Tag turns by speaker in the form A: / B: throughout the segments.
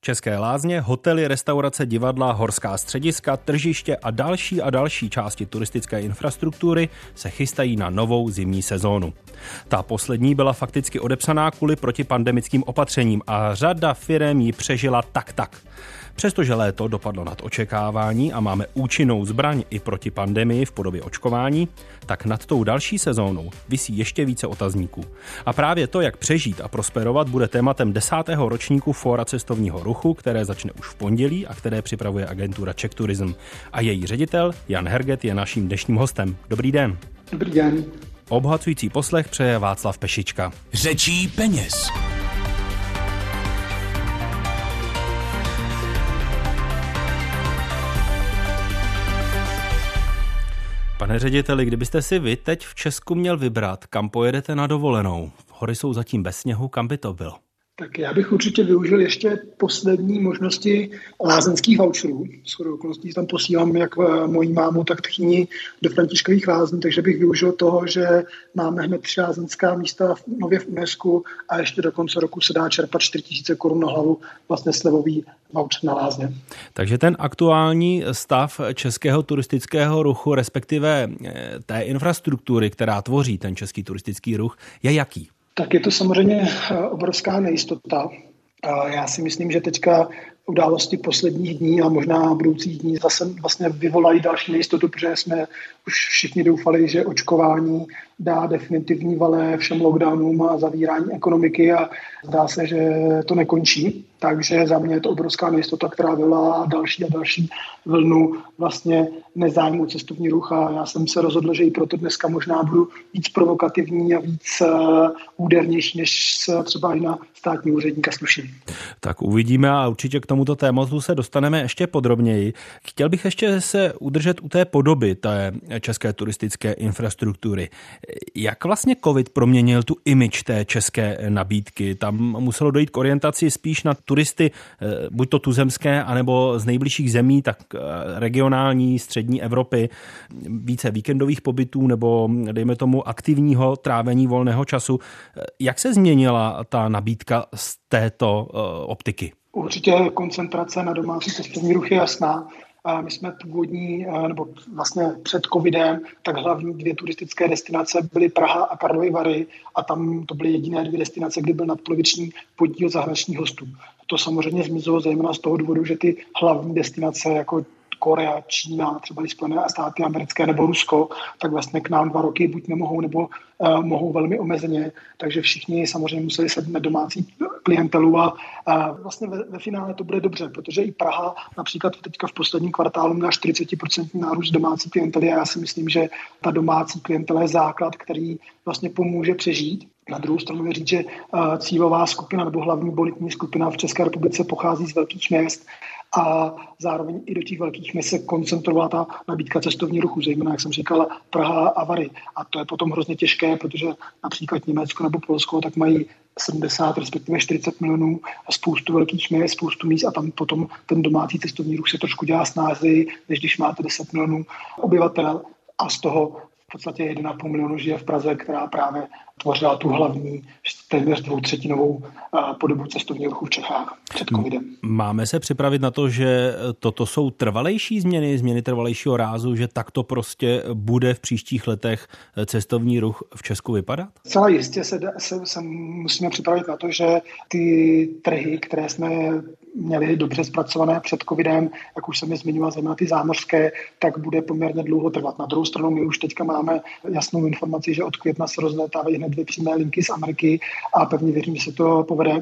A: České lázně, hotely, restaurace, divadla, horská střediska, tržiště a další části turistické infrastruktury se chystají na novou zimní sezónu. Ta poslední byla fakticky odepsaná kvůli protipandemickým opatřením a řada firem ji přežila tak. Přestože léto dopadlo nad očekávání a máme účinnou zbraň i proti pandemii v podobě očkování, tak nad tou další sezónou visí ještě více otazníků. A právě to, jak přežít a prosperovat, bude tématem 10. ročníku Fóra cestovního ruchu, které začne už v pondělí a které připravuje agentura Czech Tourism. A její ředitel Jan Herget je naším dnešním hostem. Dobrý den.
B: Dobrý den.
A: Obohacující poslech přeje Václav Pešička.
C: Řečí peněz.
A: Pane řediteli, kdybyste si vy teď v Česku měl vybrat, kam pojedete na dovolenou? Hory jsou zatím bez sněhu, kam by to bylo?
B: Tak já bych určitě využil ještě poslední možnosti lázeňských voucherů. Shodou okolností tam posílám jak mojí mámu, tak tchýni do Františkových lázní, takže bych využil toho, že máme hned 3 lázeňská místa nově v UNESCO a ještě do konce roku se dá čerpat 4 000 korun na hlavu, vlastně slevový voucher na lázně.
A: Takže ten aktuální stav českého turistického ruchu, respektive té infrastruktury, která tvoří ten český turistický ruch, je jaký?
B: Tak je to samozřejmě obrovská nejistota. Já si myslím, že teďka události posledních dní a možná budoucích dní zase vlastně vyvolají další nejistotu, protože jsme už všichni doufali, že očkování dá definitivní valé všem lockdownům a zavírání ekonomiky a zdá se, že to nekončí. Takže za mě je to obrovská nejistota, která vyvolá další a další vlnu vlastně nezájmu o cestovní ruch a já jsem se rozhodl, že i proto dneska možná budu víc provokativní a víc údernější, než třeba i na státní úředníka sluší.
A: Tak uvidíme a určitě k tomuto tématu se dostaneme ještě podrobněji. Chtěl bych ještě se udržet u té podoby té české turistické infrastruktury. Jak vlastně covid proměnil tu image té české nabídky? Tam muselo dojít k orientaci spíš na turisty, buď to tuzemské, anebo z nejbližších zemí, tak regionální, střední Evropy, více víkendových pobytů nebo dejme tomu aktivního trávení volného času. Jak se změnila ta nabídka z této optiky?
B: Určitě koncentrace na domácí cestovní ruch je jasná. My jsme původní, nebo vlastně před covidem, tak hlavní 2 turistické destinace byly Praha a Karlovy Vary a tam to byly jediné 2 destinace, kde byl nadpoloviční podíl zahraničních hostů. To samozřejmě zmizelo zejména z toho důvodu, že ty hlavní destinace jako Korea, Čína, třeba i Spojené státy americké nebo Rusko, tak vlastně k nám 2 roky buď nemohou, nebo mohou velmi omezeně. Takže všichni samozřejmě museli sednout domácí klientelu a vlastně ve finále to bude dobře, protože i Praha například teďka v posledním kvartálu měla 40% nárůst domácí klientely a já si myslím, že ta domácí klientela je základ, který vlastně pomůže přežít. Na druhou stranu je říct, že cílová skupina nebo hlavní bonitní skupina v České republice pochází z velkých měst a zároveň i do těch velkých měst se koncentrovala ta nabídka cestovní ruchu, zejména, jak jsem říkal, Praha a Vary. A to je potom hrozně těžké, protože například Německo nebo Polsko tak mají 70, respektive 40 milionů a spoustu velkých měst, spoustu míst a tam potom ten domácí cestovní ruch se trošku dělá snázeji, než když máte 10 milionů obyvatel a z toho v podstatě 1,5 milionu žije v Praze, která právě tvořila tu hlavní téměř 2/3 podobu cestovního ruchu v Čechách před covidem.
A: Máme se připravit na to, že toto jsou trvalejší změny trvalejšího rázu, že takto prostě bude v příštích letech cestovní ruch v Česku vypadat?
B: Celá jistě se musíme připravit na to, že ty trhy, které jsme měli dobře zpracované před covidem, jak už jsem je zmiňoval, zejména ty zámořské, tak bude poměrně dlouho trvat. Na druhou stranu my už teďka máme jasnou informaci, že od května se rozletávají hned 2 přímé linky z Ameriky a pevně věřím, že se to povede.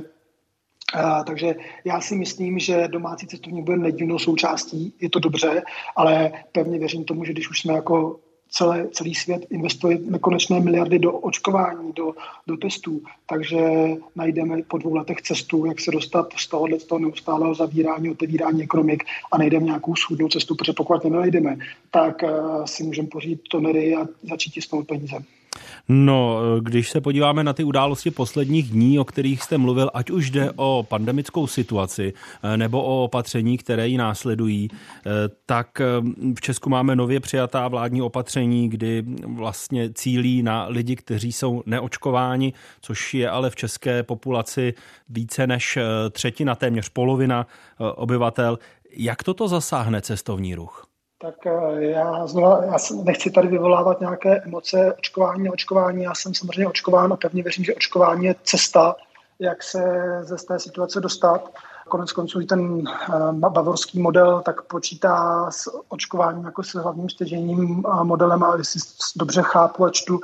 B: Takže já si myslím, že domácí cestovní bude nedílnou součástí, je to dobře, ale pevně věřím tomu, že když už jsme jako celý svět investuje nekonečné miliardy do očkování, do testů, takže najdeme po 2 letech cestu, jak se dostat z toho neustálého zavírání, otevírání ekonomik a najdeme nějakou schůdnou cestu, protože pokud nenajdeme, tak si můžeme pořídit tonery a začít tisknout peníze.
A: No, když se podíváme na ty události posledních dní, o kterých jste mluvil, ať už jde o pandemickou situaci nebo o opatření, které ji následují, tak v Česku máme nově přijatá vládní opatření, kdy vlastně cílí na lidi, kteří jsou neočkováni, což je ale v české populaci více než třetina, téměř polovina obyvatel. Jak toto zasáhne cestovní ruch?
B: Tak já nechci tady vyvolávat nějaké emoce očkování, neočkování. Já jsem samozřejmě očkován a pevně věřím, že očkování je cesta, jak se z té situace dostat. Konec konců i ten bavorský model tak počítá s očkováním jako s hlavním stěžejním modelem, a jestli dobře chápu a čtu,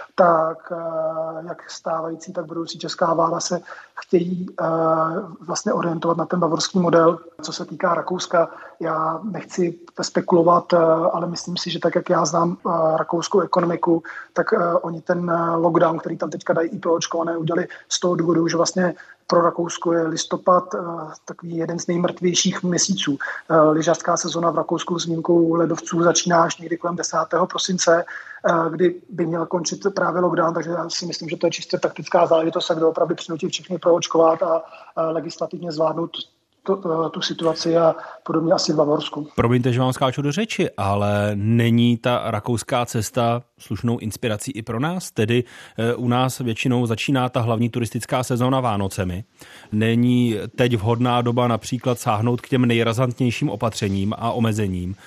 B: tak jak stávající, tak budoucí česká vláda se chtějí vlastně orientovat na ten bavorský model. Co se týká Rakouska, já nechci spekulovat, ale myslím si, že tak, jak já znám rakouskou ekonomiku, tak oni ten lockdown, který tam teďka dají i pro očkované, udělali z toho důvodu, že vlastně pro Rakousko je listopad takový jeden z nejmrtvějších měsíců. Lyžařská sezona v Rakousku s výjimkou ledovců začíná až někdy kolem 10. prosince, kdy by měl končit právě lockdown, takže já si myslím, že to je čistě taktická záležitost, kde opravdu přinutit všechny proočkovat a legislativně zvládnout tu situaci a podobně asi v Bavorsku.
A: Promiňte, že vám skáču do řeči, ale není ta rakouská cesta slušnou inspirací i pro nás? Tedy u nás většinou začíná ta hlavní turistická sezóna Vánocemi. Není teď vhodná doba například sáhnout k těm nejrazantnějším opatřením a omezením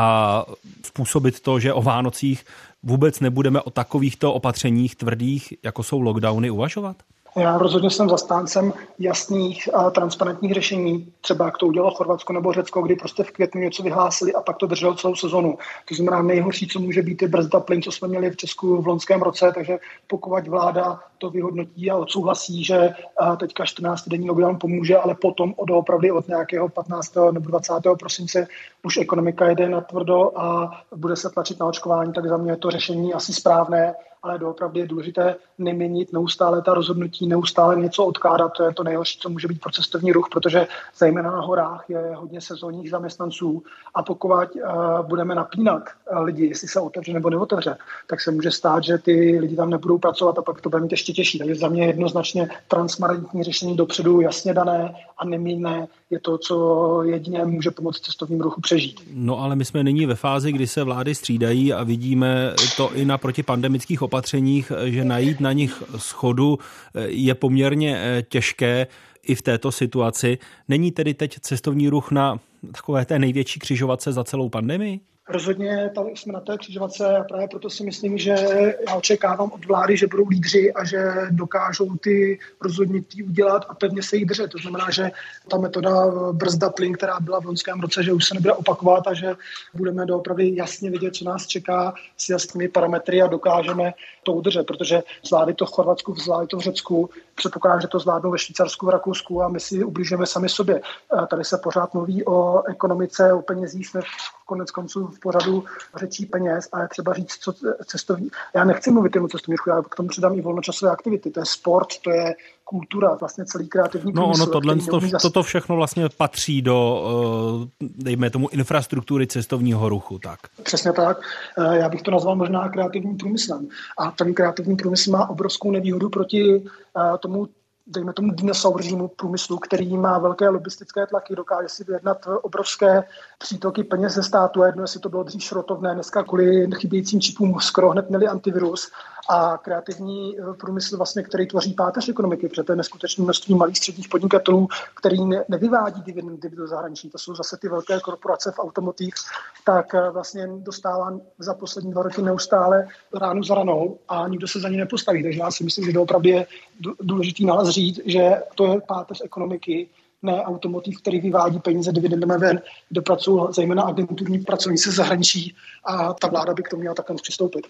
A: a způsobit to, že o Vánocích vůbec nebudeme o takovýchto opatřeních tvrdých, jako jsou lockdowny, uvažovat?
B: Já rozhodně jsem zastáncem jasných a transparentních řešení, třeba jak to udělalo Chorvatsko nebo Řecko, kdy prostě v květnu něco vyhlásili a pak to drželo celou sezonu. To znamená, nejhorší, co může být, je brzda plyn, co jsme měli v Česku v loňském roce, takže pokud vláda to vyhodnotí a odsouhlasí, že teďka 14-denní lockdown pomůže, ale potom opravdu od nějakého 15. nebo 20. prosince už ekonomika jede natvrdo a bude se tlačit na očkování, tak za mě je to řešení asi správné, ale doopravdy je důležité neměnit neustále ta rozhodnutí, neustále něco odkládat. To je to nejhorší, co může být pro cestovní ruch, protože zejména na horách je hodně sezónních zaměstnanců a pokud budeme napínat lidi, jestli se otevře nebo neotevře, tak se může stát, že ty lidi tam nebudou pracovat a pak to bude mít ještě těžší. Takže za mě jednoznačně transparentní řešení dopředu, jasně dané a neměnné je to, co jedině může pomoct cestovním ruchu přežít.
A: No ale my jsme nyní ve fázi, kdy se vlády střídají a vidíme to i na protipandemických opatřeních, že najít na nich shodu je poměrně těžké i v této situaci. Není tedy teď cestovní ruch na takové té největší křižovatce za celou pandemii?
B: Rozhodně tady jsme na té křižovatce a právě proto si myslím, že já očekávám od vlády, že budou lídři a že dokážou ty rozhodnutí udělat a pevně se jí držet. To znamená, že ta metoda brzda plyn, která byla v loňském roce, že už se nebude opakovat a že budeme doopravdy jasně vidět, co nás čeká s jasnými parametry a dokážeme to udržet, protože zvládli to v Chorvatsku, zvládli to v Řecku, předpokládám, že to zvládnou ve Švýcarsku, v Rakousku a my si ubližujeme sami sobě. Tady se pořád mluví o ekonomice, o penězích, jsme konec konců v pořadu řečí peněz a je třeba říct, co cestovní. Já nechci mluvit o cestovní ruchu, já k tomu přidám i volnočasové aktivity. To je sport, to je kultura, vlastně celý kreativní průmysl.
A: Toto všechno vlastně patří do, dejme tomu, infrastruktury cestovního ruchu, tak.
B: Přesně tak. Já bych to nazval možná kreativním průmyslem. A ten kreativní průmysl má obrovskou nevýhodu proti tomu, dejme tomu dinosauržímu průmyslu, který má velké lobistické tlaky, dokáže si vyjednat obrovské přítoky peněz ze státu. A jedno, jestli to bylo dřív šrotovné, dneska kvůli chybějícím čipům skoro hned měli antivirus. A kreativní průmysl, vlastně, který tvoří páteř ekonomiky, protože to je neskutečné množství malých středních podnikatelů, který nevyvádí dividendy do zahraničí. To jsou zase ty velké korporace v automotiv, tak vlastně dostává za poslední 2 roky neustále ránu za ranou a nikdo se za ně nepostaví. Takže já si myslím, že doopravdy je důležitý nález říct, že to je páteř ekonomiky, ne automotiv, který vyvádí peníze dividendami ven, kde pracují zejména agenturní pracovníci zahraničí a ta vláda by k tomu měla takhle přistoupit.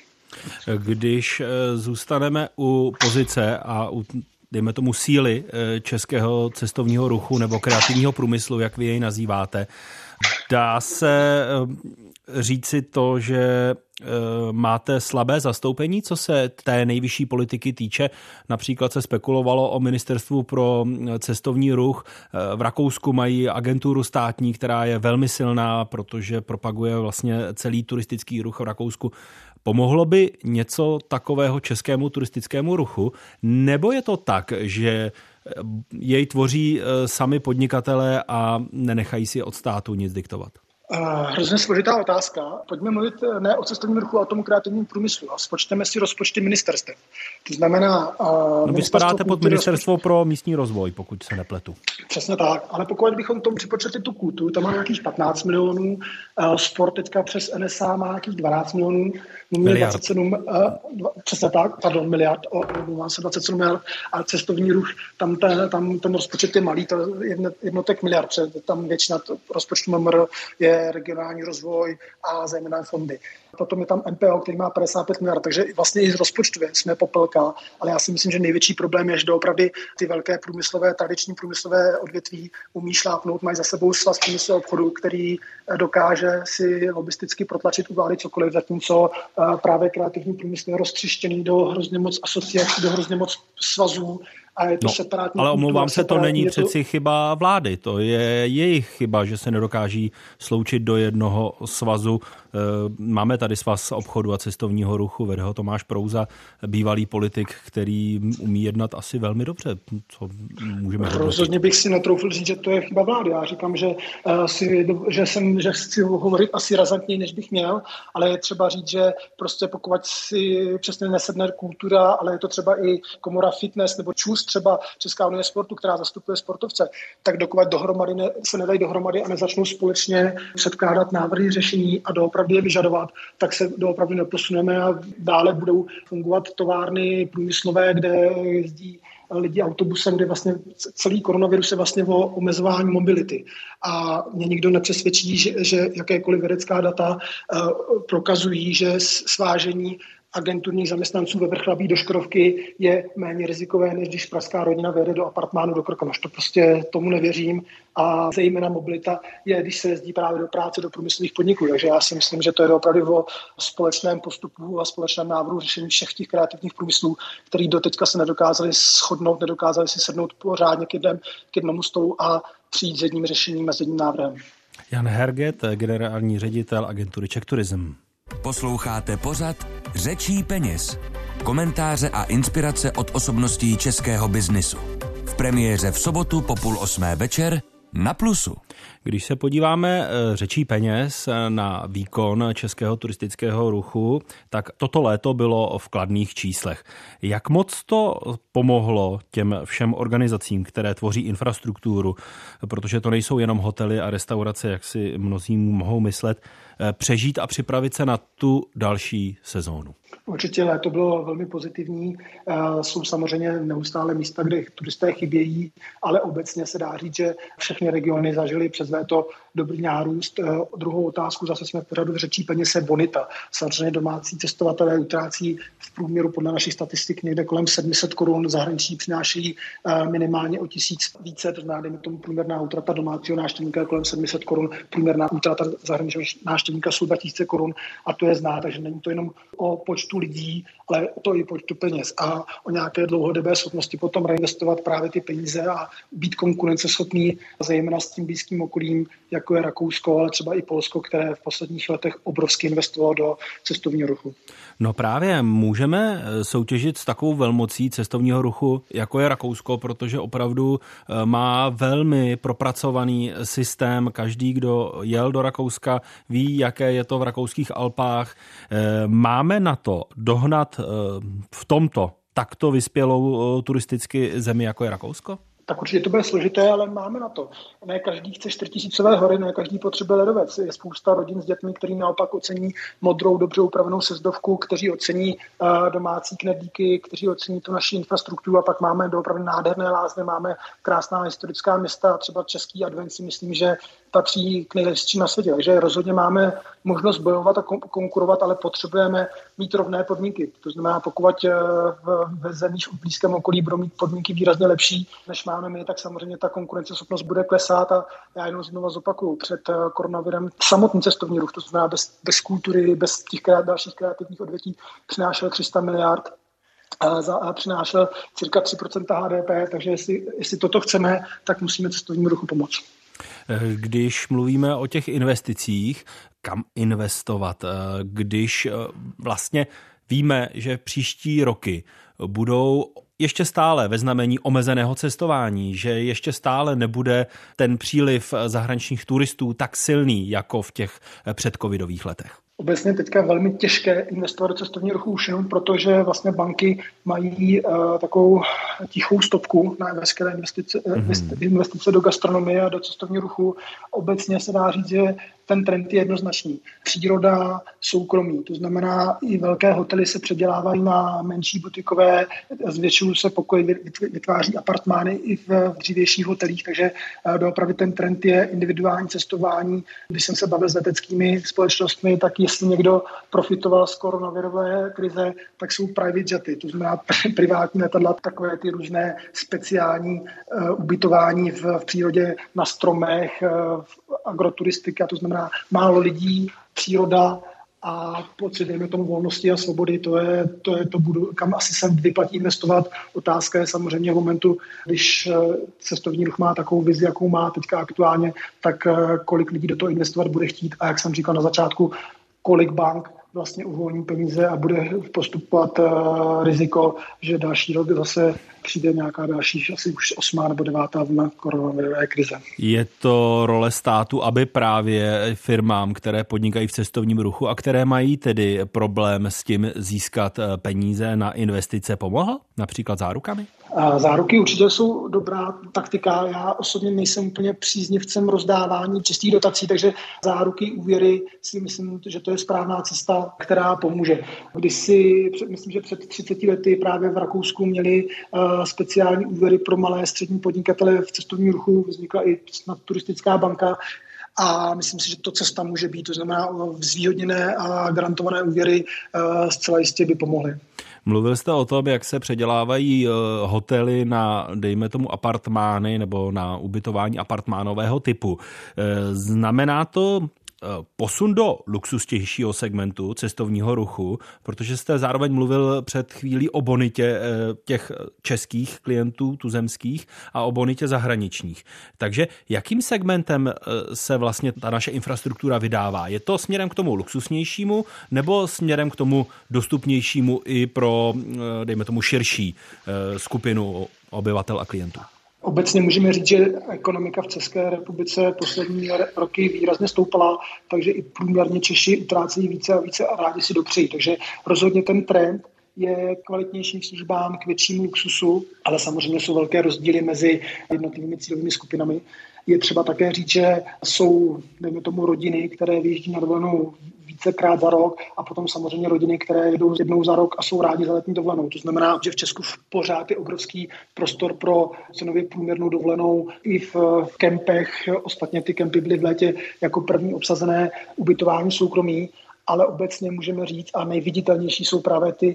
A: Když zůstaneme u pozice a u, dejme tomu, síly českého cestovního ruchu nebo kreativního průmyslu, jak vy jej nazýváte, dá se říci to, že máte slabé zastoupení, co se té nejvyšší politiky týče? Například se spekulovalo o ministerstvu pro cestovní ruch. V Rakousku mají agenturu státní, která je velmi silná, protože propaguje vlastně celý turistický ruch v Rakousku. Pomohlo by něco takového českému turistickému ruchu? Nebo je to tak, že jej tvoří sami podnikatelé a nenechají si od státu nic diktovat?
B: Hrozně složitá otázka. Pojďme mluvit ne o cestovním ruchu, ale o tom kreativním průmyslu. A spočteme si rozpočty ministerstev. To znamená...
A: vy spadáte pod ministerstvo pro místní rozvoj, pokud se nepletu.
B: Přesně tak. Ale pokud bychom tomu připočetli tu kulturu, tam má nějakých 15 milionů, sport teďka přes NSA má nějakých 12 milionů,
A: miliard.
B: 27, přesně tak, pardon, miliard, má se 27 miliard, a cestovní ruch, tam ten rozpočet je malý, to jednotek miliard, tam většina rozpočtu MMR je regionální rozvoj a zejména fondy. Potom je tam MPO, který má 55 miliard, takže vlastně i z rozpočtově jsme popelka, ale já si myslím, že největší problém je, že doopravdy ty velké průmyslové, tradiční průmyslové odvětví umí šlápnout, mají za sebou svaz průmyslového obchodu, který dokáže si lobisticky protlačit u vlády cokoliv, zatímco právě kreativní průmysl je roztřištěný do hrozně moc asociací, do hrozně moc svazů. A je to separátní.
A: Ale omlouvám se, to není přeci chyba vlády, to je jejich chyba, že se nedokáží sloučit do jednoho svazu. Máme tady svaz obchodu a cestovního ruchu, vede ho Tomáš Prouza, bývalý politik, který umí jednat asi velmi dobře. Co můžeme hodnotit?
B: Rozhodně bych si netroufl říct, že to je chyba vlády. Já říkám, že chci hovorit asi razantněji, než bych měl, ale je třeba říct, že prostě pokud si přesně nesedne kultura, ale je to třeba i komora fitness nebo ČUS, třeba Česká unie sportu, která zastupuje sportovce, tak dokud dohromady se nedají dohromady a nezačnou společně předkládat návrhy řešení a doopravdy je vyžadovat, tak se doopravdy neposuneme a dále budou fungovat továrny průmyslové, kde jezdí lidi autobusem, kde vlastně celý koronavirus je vlastně o omezování mobility. A mě nikdo nepřesvědčí, že jakékoliv vědecká data prokazují, že svážení agenturních zaměstnanců ve Vrchlabí do Škodovky je méně rizikové, než když pražská rodina vede do apartmánu do Krkonoš. To prostě tomu nevěřím a zejména mobilita je, když se jezdí právě do práce, do průmyslových podniků. Takže já si myslím, že to je opravdu o společném postupu a společném návrhu řešení všech těch kreativních průmyslů, který doteďka se nedokázali shodnout, nedokázali si sednout pořádně k jednomu stolu a přijít s jedním řešením a s jedním návrhem.
A: Jan Herget, generální ředitel agentury Czech Tourism.
C: Posloucháte pořad Řečí peněz. Komentáře a inspirace od osobností českého biznisu. V premiéře v sobotu po 7:30 večer na Plusu.
A: Když se podíváme Řečí peněz na výkon českého turistického ruchu, tak toto léto bylo v kladných číslech. Jak moc to pomohlo těm všem organizacím, které tvoří infrastrukturu, protože to nejsou jenom hotely a restaurace, jak si mnozí mohou myslet, přežít a připravit se na tu další sezónu?
B: Určitě léto bylo velmi pozitivní. Jsou samozřejmě neustále místa, kde turisté chybějí, ale obecně se dá říct, že všechny regiony zažily přes léto dobrý nárůst. Druhou otázku, zase jsme pořadu v Řečí peněz, je bonita. Samozřejmě domácí cestovatelé utrácí v průměru podle našich statistik někde kolem 700 korun, zahraničí přinášejí minimálně o 1000 více, to znamená, dejme tomu průměrná útrata domácího návštěvníka kolem 700 korun, průměrná útrata zahraničního návštěvníka jsou 2000 korun a to je znát, takže není to jenom o počtu lidí, ale to i počtu peněz a o nějaké dlouhodobé schopnosti potom reinvestovat právě ty peníze a být konkurenceschopný, zejména s tím blízkým okolím, jako je Rakousko, ale třeba i Polsko, které v posledních letech obrovsky investovalo do cestovního ruchu.
A: No právě můžeme soutěžit s takovou velmocí cestovního ruchu, jako je Rakousko, protože opravdu má velmi propracovaný systém. Každý, kdo jel do Rakouska, ví, jaké je to v rakouských Alpách. Máme na to dohnat v tomto takto vyspělou turisticky zemi, jako je Rakousko?
B: Tak určitě to bude složité, ale máme na to. Ne každý chce 4000 hory, ne každý potřebuje ledovec. Je spousta rodin s dětmi, kteří naopak ocení modrou, dobře upravenou sjezdovku, kteří ocení domácí knedlíky, kteří ocení tu naši infrastrukturu a pak máme opravdu nádherné lázně, máme krásná historická města, třeba Český Advent si myslím, že patří k nejlepším na světě. Takže rozhodně máme možnost bojovat a konkurovat, ale potřebujeme mít rovné podmínky. To znamená, pokud ve zemích v blízkém okolí budou mít podmínky výrazně lepší, než máme gastronomii, tak samozřejmě ta konkurenceschopnost bude klesat a já jenom znovu zopakuju, před koronavirem samotný cestovní ruch, to znamená bez kultury, bez těch dalších kreativních odvětví, přinášel 300 miliard a přinášel cirka 3% HDP, takže jestli toto chceme, tak musíme cestovnímu ruchu pomoct.
A: Když mluvíme o těch investicích, kam investovat, když vlastně víme, že příští roky budou ještě stále ve znamení omezeného cestování, že ještě stále nebude ten příliv zahraničních turistů tak silný jako v těch předcovidových letech?
B: Obecně teďka velmi těžké investovat do cestovního ruchu už jenom, protože vlastně banky mají takovou tichou stopku na veškeré investice do gastronomie a do cestovního ruchu. Obecně se dá říct, že ten trend je jednoznačný. Příroda, soukromí, to znamená i velké hotely se předělávají na menší butikové, zvětšují se pokoje, vytváří apartmány i v dřívějších hotelích, takže doopravdy ten trend je individuální cestování. Když jsem se bavil s leteckými společnostmi, tak jestli někdo profitoval z koronavirové krize, tak jsou private jety, to znamená privátní letadla, takové ty různé speciální ubytování v přírodě na stromech, agroturistika, to znamená málo lidí, příroda a pocit, dejme tomu, volnosti a svobody, to je kam asi se vyplatí investovat. Otázka je samozřejmě v momentu, když cestovní ruch má takovou vizi, jakou má teďka aktuálně, tak kolik lidí do toho investovat bude chtít a jak jsem říkal na začátku, kolik bank vlastně uvolní peníze a bude postupovat riziko, že další rok zase přijde nějaká další, asi už 8. nebo 9. vlna koronavirové krize.
A: Je to role státu, aby právě firmám, které podnikají v cestovním ruchu a které mají tedy problém s tím získat peníze na investice, pomohl? Například zárukami?
B: Záruky určitě jsou dobrá taktika. Já osobně nejsem úplně příznivcem rozdávání čistých dotací, takže záruky, úvěry si myslím, že to je správná cesta, která pomůže. Myslím, že před 30 lety právě v Rakousku měli speciální úvěry pro malé střední podnikatele v cestovním ruchu, vznikla i snad turistická banka. A myslím si, že to cesta může být, to znamená zvýhodněné a garantované úvěry zcela jistě by pomohly.
A: Mluvil jste o tom, jak se předělávají hotely na, dejme tomu, apartmány nebo na ubytování apartmánového typu. Znamená to posun do luxusnějšího segmentu cestovního ruchu, protože jste zároveň mluvil před chvílí o bonitě těch českých klientů, tuzemských a o bonitě zahraničních. Takže jakým segmentem se vlastně ta naše infrastruktura vydává? Je to směrem k tomu luxusnějšímu nebo směrem k tomu dostupnějšímu i pro, dejme tomu, širší skupinu obyvatel a klientů?
B: Obecně můžeme říct, že ekonomika v České republice poslední roky výrazně stoupala, takže i průměrně Češi utrácejí více a více a rádi si dopřejí. Takže rozhodně ten trend je kvalitnějším službám, k většímu luxusu, ale samozřejmě jsou velké rozdíly mezi jednotlivými cílovými skupinami. Je třeba také říct, že jsou, dejme tomu, rodiny, které vyjíždí na dovolenou vícekrát za rok a potom samozřejmě rodiny, které jedou jednou za rok a jsou rádi za letní dovolenou. To znamená, že v Česku pořád je obrovský prostor pro cenově průměrnou dovolenou i v kempech. Ostatně ty kempy byly v létě jako první obsazené ubytování soukromí, ale obecně můžeme říct, a nejviditelnější jsou právě ty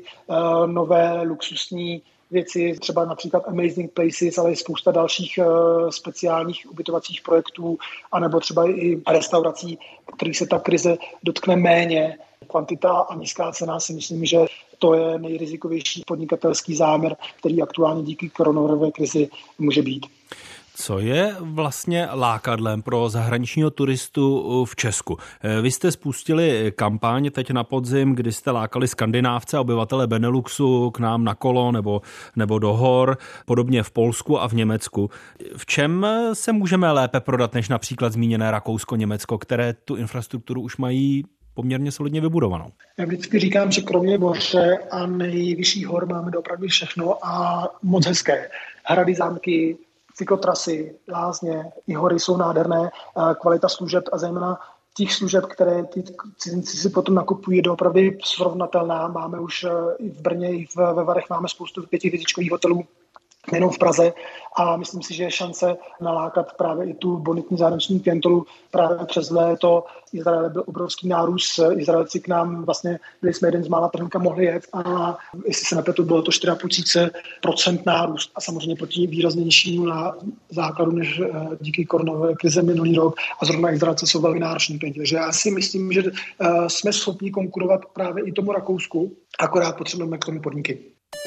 B: nové luxusní věci, třeba například Amazing Places, ale i spousta dalších speciálních ubytovacích projektů, anebo třeba i restaurací, kterých se ta krize dotkne méně. Kvantita a nízká cena si myslím, že to je nejrizikovější podnikatelský záměr, který aktuálně díky koronavirové krizi může být.
A: Co je vlastně lákadlem pro zahraničního turistu v Česku? Vy jste spustili kampaň teď na podzim, kdy jste lákali Skandinávce, obyvatele Beneluxu k nám na kolo nebo do hor, podobně v Polsku a v Německu. V čem se můžeme lépe prodat než například zmíněné Rakousko, Německo, které tu infrastrukturu už mají poměrně solidně vybudovanou?
B: Já vždycky říkám, že kromě moře a nejvyšších hor máme opravdu všechno a moc hezké. Hrady, zámky, cyklotrasy, lázně, i hory jsou nádherné, kvalita služeb a zejména těch služeb, které ty cizinci si potom nakupují, je doopravdy srovnatelná. Máme už i v Brně, i ve Varech máme spoustu 5hvězdičkových hotelů, nejenom v Praze, a myslím si, že je šance nalákat právě i tu bonitní zahraniční klientelu. Právě přes léto Izraele byl obrovský nárůst, Izraelci k nám vlastně byli jsme jeden z mála trhů, kam mohli jet, a jestli se nepletu, bylo to 4,5% nárůst a samozřejmě proti výraznějšímu na základu než díky koronové krize minulý rok, a zrovna Izraelci jsou velmi nároční klienti. Takže já si myslím, že jsme schopni konkurovat právě i tomu Rakousku, akorát potřebujeme k tomu podniky.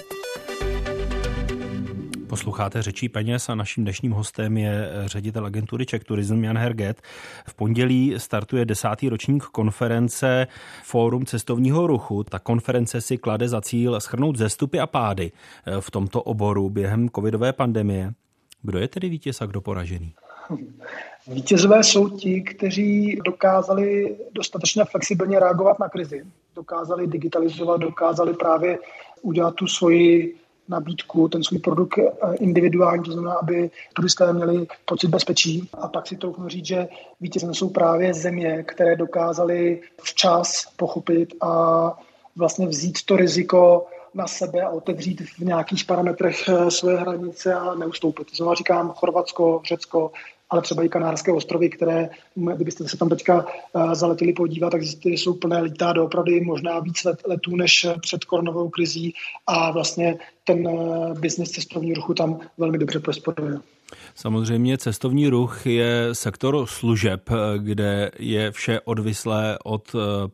A: Posloucháte Řečí peněz a naším dnešním hostem je ředitel agentury Czech Tourism Jan Herget. V pondělí startuje 10. ročník konference Fórum cestovního ruchu. Ta konference si klade za cíl shrnout zestupy a pády v tomto oboru během covidové pandemie. Kdo je tedy vítěz a kdo poražený?
B: Vítězové jsou ti, kteří dokázali dostatečně flexibilně reagovat na krizi. Dokázali digitalizovat, dokázali právě udělat tu svoji nabídku, ten svůj produkt individuální, to znamená, aby turisté měli pocit bezpečí. A pak si troufnu říct, že vítězem jsou právě země, které dokázaly včas pochopit a vlastně vzít to riziko na sebe a otevřít v nějakých parametrech své hranice a neustoupit. To znamená, říkám Chorvatsko, Řecko, ale třeba i Kanárské ostrovy, které, kdybyste se tam teďka zaletěli podívat, tak zjistili, jsou plné lítá doopravdy možná víc letů než před koronovou krizí, a vlastně ten biznis cestovního ruchu tam velmi dobře prosperuje.
A: Samozřejmě cestovní ruch je sektor služeb, kde je vše odvislé od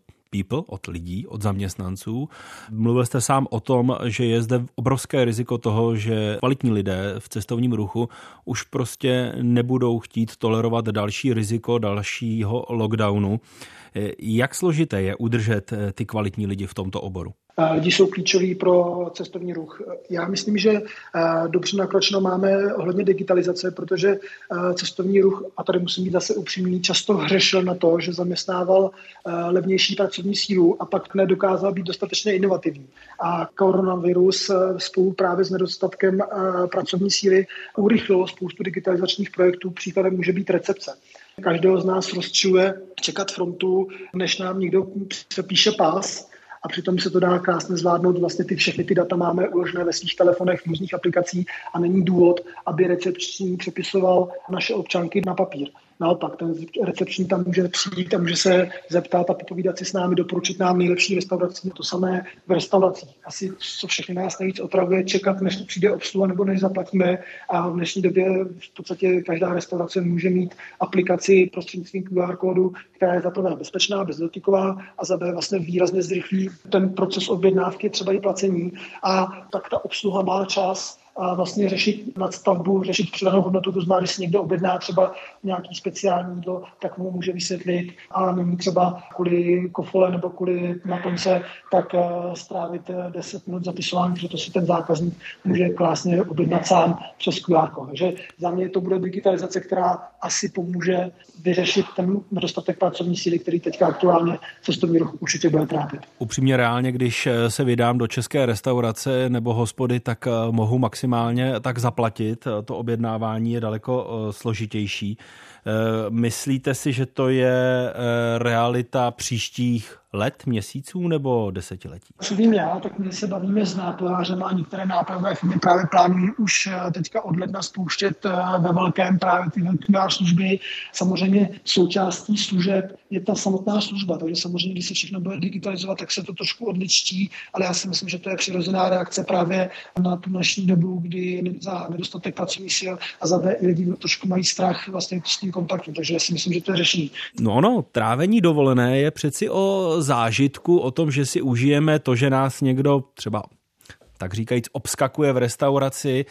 A: od lidí, od zaměstnanců. Mluvil jste sám o tom, že je zde obrovské riziko toho, že kvalitní lidé v cestovním ruchu už prostě nebudou chtít tolerovat další riziko dalšího lockdownu. Jak složité je udržet ty kvalitní lidi v tomto oboru?
B: Lidi jsou klíčoví pro cestovní ruch. Já myslím, že dobře nakročeno máme ohledně digitalizace, protože cestovní ruch, a tady musím být zase upřímný, často hřešil na to, že zaměstnával levnější pracovní sílu a pak nedokázal být dostatečně inovativní. A koronavirus spolu právě s nedostatkem pracovní síly urychlilo spoustu digitalizačních projektů. Příkladem může být recepce. Každého z nás rozčiluje čekat frontu, než nám někdo přepíše pás, a přitom se to dá krásně zvládnout. Vlastně všechny ty data máme uložené ve svých telefonech, v různých aplikacích, a není důvod, aby recepční přepisoval naše občanky na papír. Naopak, ten recepční tam může přijít a může se zeptat a popovídat si s námi, doporučit nám nejlepší restauraci. To samé v restauracích. Asi co všechny nás nejvíc otravuje, čekat, než to přijde obsluha nebo než zaplatíme. A v dnešní době v podstatě každá restaurace může mít aplikaci prostřednictvím QR kódu, která je za prvé bezpečná, bezdotyková a za B vlastně výrazně zrychlí ten proces objednávky, třeba i placení. A tak ta obsluha má čas a vlastně řešit nadstavbu, řešit přidanou hodnotu, to znamená, když si někdo objedná třeba nějaký speciální jídlo, tak mu může vysvětlit a není třeba kvůli kofole nebo kvůli naponce, tak strávit 10 minut zapisování, protože to si ten zákazník může krásně objednat sám přes QR kód. Takže za mě to bude digitalizace, která asi pomůže vyřešit ten nedostatek pracovní síly, který teďka aktuálně cestovní ruch určitě bude trápit.
A: Upřímně reálně, když se vydám do české restaurace nebo hospody, tak mohu maximálně tak zaplatit. To objednávání je daleko složitější. Myslíte si, že to je realita příštích let, měsíců nebo desetiletí?
B: Co vím já, tak my se bavíme s nápojářem a některé nápojové firmy právě plánují už teďka od ledna spouštět ve velkém právě ty QR služby. Samozřejmě součástí služeb je ta samotná služba, takže samozřejmě, když se všechno bude digitalizovat, tak se to trošku odličtí, ale já si myslím, že to je přirozená reakce právě na tu dnešní dobu, kdy za nedostatek pracovních sil a za lidi trošku mají strach vlastně s tím kontaktu, takže já si myslím, že to je řešení.
A: No, trávení dovolené je přeci o zážitku, o tom, že si užijeme to, že nás někdo třeba, tak říkajíc, obskakuje v restauraci.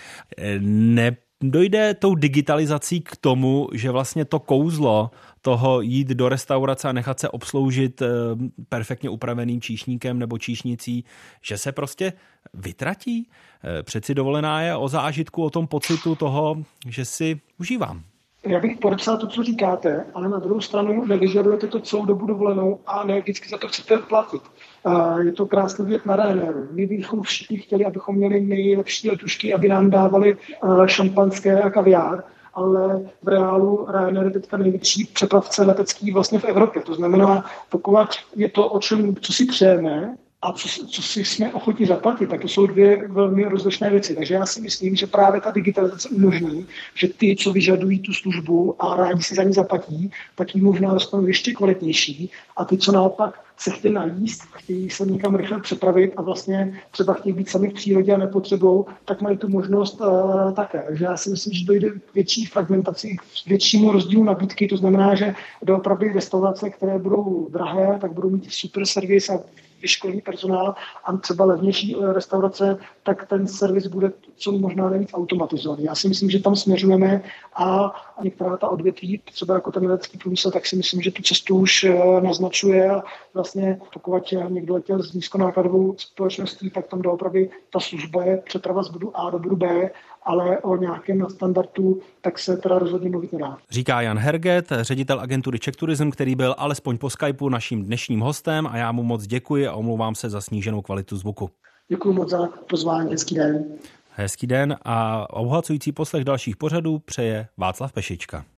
A: Nedojde tou digitalizací k tomu, že vlastně to kouzlo toho jít do restaurace a nechat se obsloužit perfektně upraveným číšníkem nebo číšnicí, že se prostě vytratí? Přeci dovolená je o zážitku, o tom pocitu toho, že si užívám.
B: Já bych podepsal to, co říkáte, ale na druhou stranu nevyžadujete to celou dobu dovolenou a ne vždycky za to chcete platit. Je to krásný věc na Ryanairu. My bychom všichni chtěli, abychom měli nejlepší letušky, aby nám dávali šampanské a kaviár, ale v reálu Ryanair je teďka největší přepravce letecký vlastně v Evropě. To znamená, pokud je to, co si přejeme, a co si jsme ochotni zaplatit, tak to jsou dvě velmi rozlišné věci. Takže já si myslím, že právě ta digitalizace umožní, že ty, co vyžadují tu službu a rádi si za ní zaplatí, tak ji možná dostanou ještě kvalitnější a ty, co naopak se chtějí najíst, chtějí se někam rychle přepravit a vlastně třeba chtějí být sami v přírodě a nepotřebou, tak mají tu možnost také. Takže já si myslím, že dojde k větší fragmentaci, k většímu rozdílu nabídky, to znamená, že doopravdy restaurace, které budou drahé, tak budou mít super servis a vyškolený personál a třeba levnější restaurace, tak ten servis bude co možná nejvíc automatizovaný. Já si myslím, že tam směřujeme a některá ta odvětví, třeba jako ten letecký průmysl, tak si myslím, že tu cestu už naznačuje a vlastně pokud někdo letěl s nízkonákladovou společností, tak tam doopravdy ta služba je přeprava z bodu A do bodu B, ale o nějakém standardu tak se teda rozhodně mluvit nedá.
A: Říká Jan Herget, ředitel agentury Czech Tourism, který byl alespoň po Skypeu naším dnešním hostem a já mu moc děkuji a omlouvám se za sníženou kvalitu zvuku.
B: Děkuji moc za pozvání, hezký den.
A: Hezký den a obohacující poslech dalších pořadů přeje Václav Pešička.